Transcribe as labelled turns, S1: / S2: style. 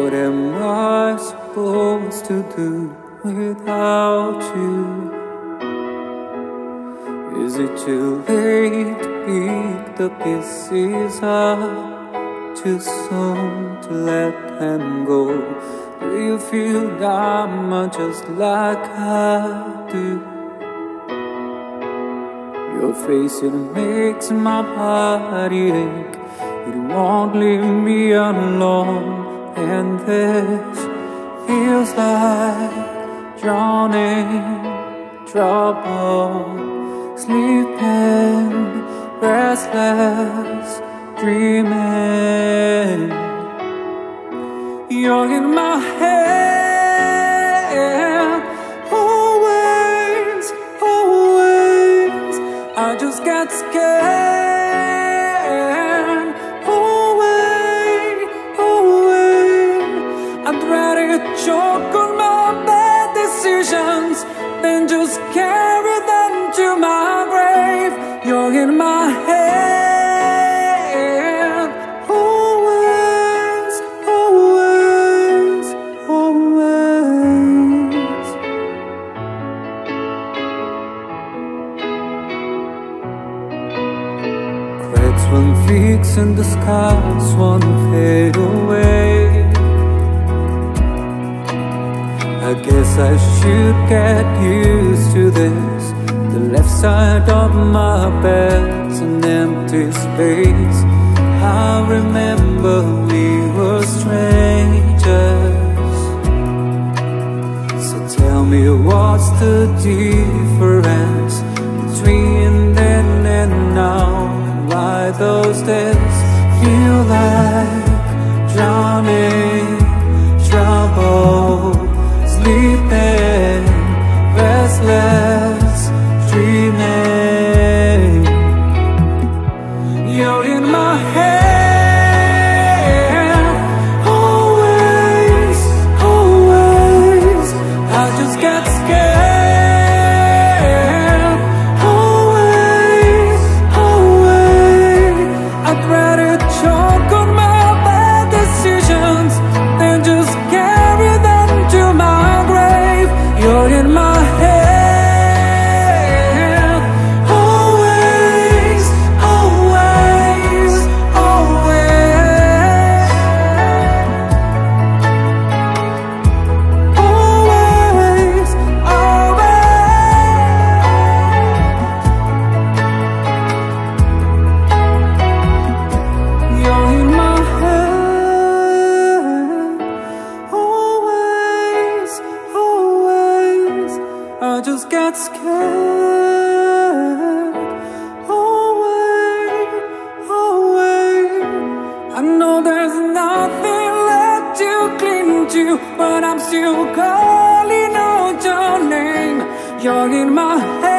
S1: What am I supposed to do without you? Is it too late to pick the pieces up? Too soon to let them go? Do you feel dumb just like I do? Your face, it makes my body ache. It won't leave me alone. And this feels like drowning, trouble, sleeping, restless, dreaming. You're in my head, always, always. I just get scared, always, always. I'd rather choke on my bad decisions than just carry them to my grave. You're in my head, always, always, always. Cracks won't fix and the scars won't fade away. I guess I should get used to this. The left side of my bed's an empty space. I remember we were strangers. So tell me, what's the difference between then and now? Why those days feel like drowning, trouble, sleeping, restless, dreaming. You're in my head, always, always. I just get scared, always, always. I'd rather choke on my bad decisions than just carry them to my grave. You're in my head, always, always, always, always, always. You're in my head, always, always. I just get scared, always, always. I know there's nothing left to cling to, but I'm still calling out your name. You're in my head.